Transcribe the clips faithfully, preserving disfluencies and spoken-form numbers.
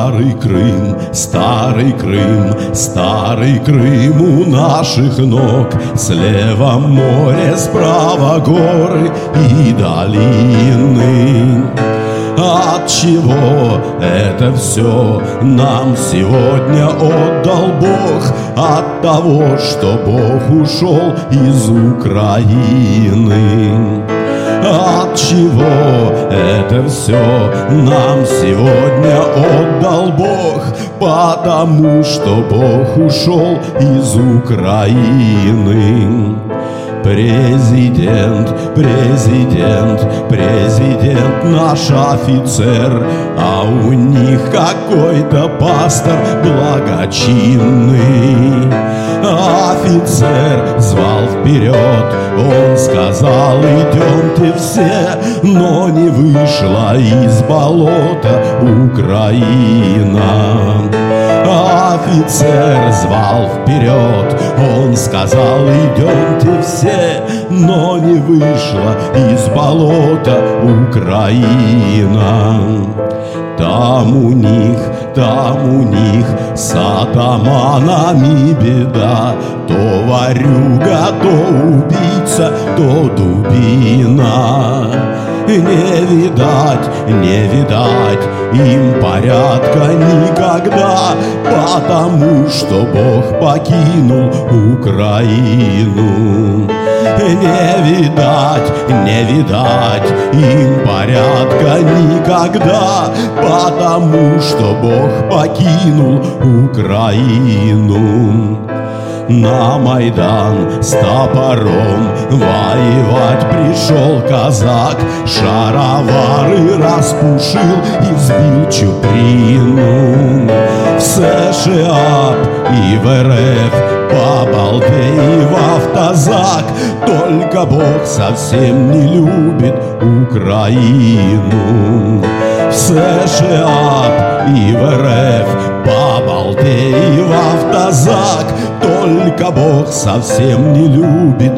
Старый Крым, старый Крым, старый Крым у наших ног. Слева море, справа горы и долины. Отчего это все нам сегодня отдал Бог? От того, что Бог ушел из Украины. Отчего это все нам сегодня отдал Бог? Потому что Бог ушел из Украины. Президент, президент, президент наш офицер, а у них какой-то пастор благочинный. Офицер звал вперед, он сказал: идемте все, но не вышла из болота Украина. Офицер звал вперед, он сказал: идемте все, но не вышла из болота Украина. Там у них, там у них с атаманами беда. То ворюга, то убийца, то дубина. Не видать, не видать им порядка никогда, потому что Бог покинул Украину. Не видать, не видать им порядка никогда, потому что Бог покинул Украину. На Майдан с топором воевать пришел казак, шаровары распушил и сбил Чуприну. В США и в эр эф побалдей в автозак, только Бог совсем не любит Украину. В США и в эр эф побалдей в автозак, только Бог совсем не любит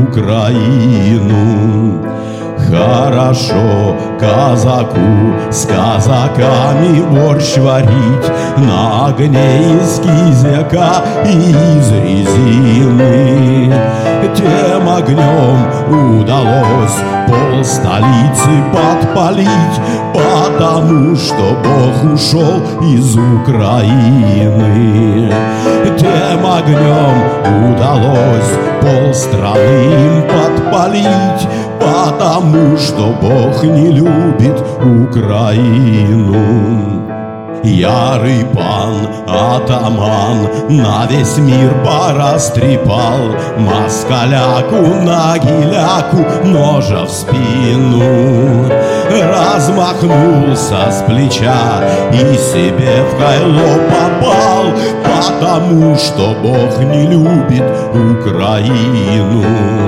Украину. Хорошо казаку с казаками борщ варить на огне из кизяка и из резины. Тем огнем удалось пол столицы подпалить, потому что Бог ушел из Украины. Тем огнем удалось пол страны им подпалить, потому что Бог не любит Украину. Ярый пан, атаман, на весь мир порастрепал, москаляку на гиляку ножа в спину. Размахнулся с плеча и себе в кайло попал, потому что Бог не любит Украину.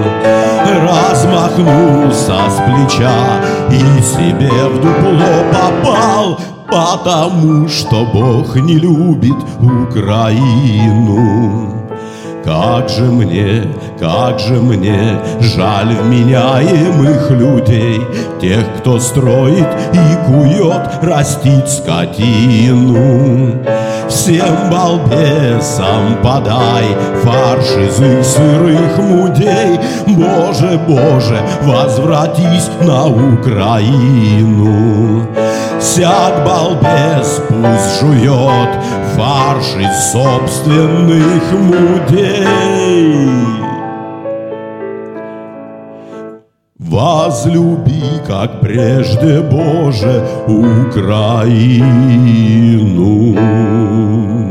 Размахнулся с плеча и себе в дупло попал, потому что Бог не любит Украину. Как же мне, как же мне жаль вменяемых людей, тех, кто строит и кует, растит скотину. Всем балбесам подай фарш из их сырых мудей. Боже, Боже, возвратись на Украину. Всяк балбес пусть жует фарш из собственных мудей. Возлюби, как прежде, Боже, Украину.